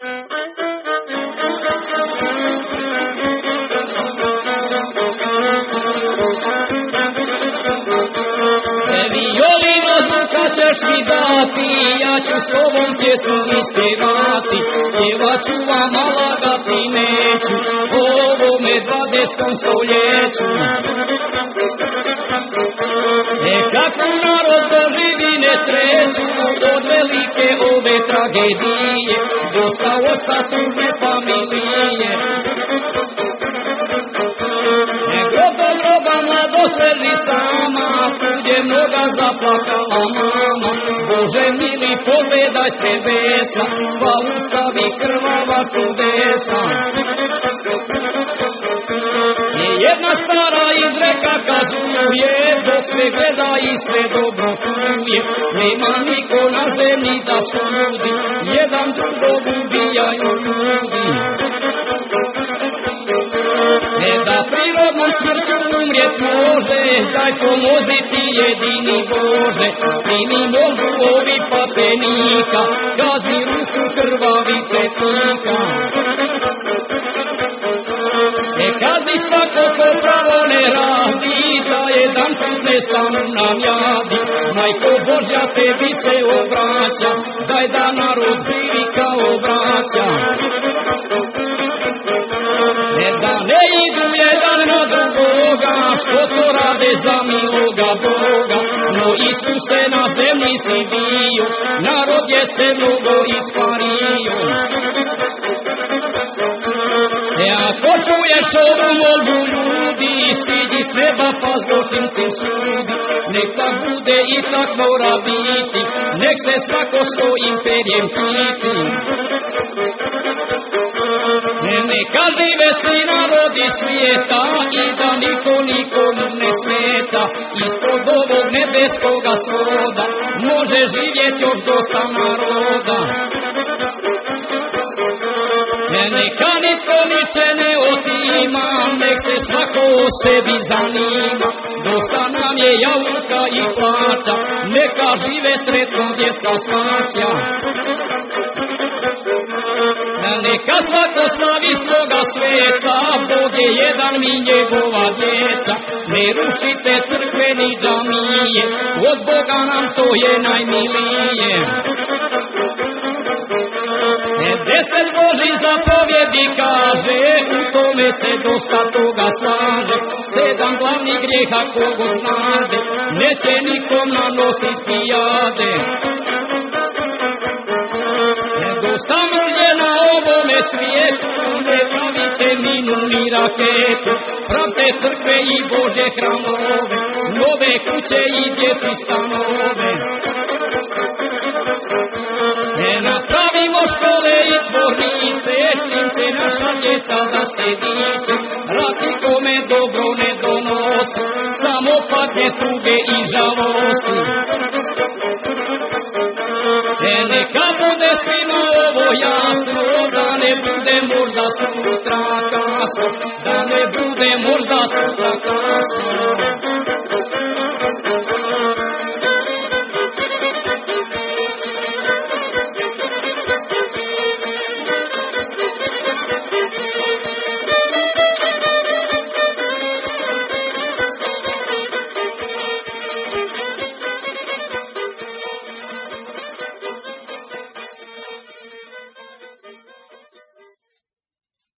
Violino zvukaćeš mi dati, ja ću s tobom pjesmu ispjevati, pjevat ću vam, a lagati neću, o ovome 20. stoljeću. Kako narod doživi nesreću, od velike ove tragedije, dosta ostatužne familije. Groba mladost leži sama, tuđe mnoga zaplakala mama. Bože mili, pogledaj s nebesa, pa ustavi krvava čudesa. Jedna stara izreka kazuje, dok sve gleda i sve dobro čuje, nema niko na zemlji da sudi, jedan drugog ubijaju ljudi. Da prirodnom smrću umrijet može, daj pomozi ti jedini Bože, primi molbu ovi patenika, kazni ruku krvavi četnika. Kazni svako ko pravo ne radi, da jedan put ne stanu nam jadi, Majko Božja tebi se obraća, daj da narod živi kao braća. Da ne idu jedan na drugoga, što to rade za miloga Boga, no Isuse na zemlji si bio, narod je se mnogo iskvario. Ako čuješ ovu molbu ljudi, siđi s neba pa zločincem sudi, nek tak bude i tak mora biti, nek se svako svojim perjem piti. Neka žive svi narodi svijeta i da niko nikomu ne smeta, ispod ovog nebeskoga svoda može živjet još dosta naroda. Neka nitko niče ne otima, nek se svako o sebi zanima, dosta nam je javuka i plaća, neka žive sretno djeca svaća. Neka svako slavi svoga sveta, Bog je jedan mi njegova djeca, ne rušite crkve ni džamije, od Boga nam to je najmilije. 10 Božih zapovjedi kaže, u tome se dosta toga slaže, 7 glavnih grijeha kogo znade, neće nikom nanositi jade. Dosta mrlje na ovome svijetu, ne pravite minu ni raketu, pravte crkve i Božje hramove, nove kuće i djeci stanove. Napravimo škole i tvornice, čim će naša djeca da se diče, rat nikome dobro ne donosi, samo padne tuge i žalosti. Neka bude svima ovo jasno, da ne bude možda sutra kasno, da ne bude možda sutra kasno.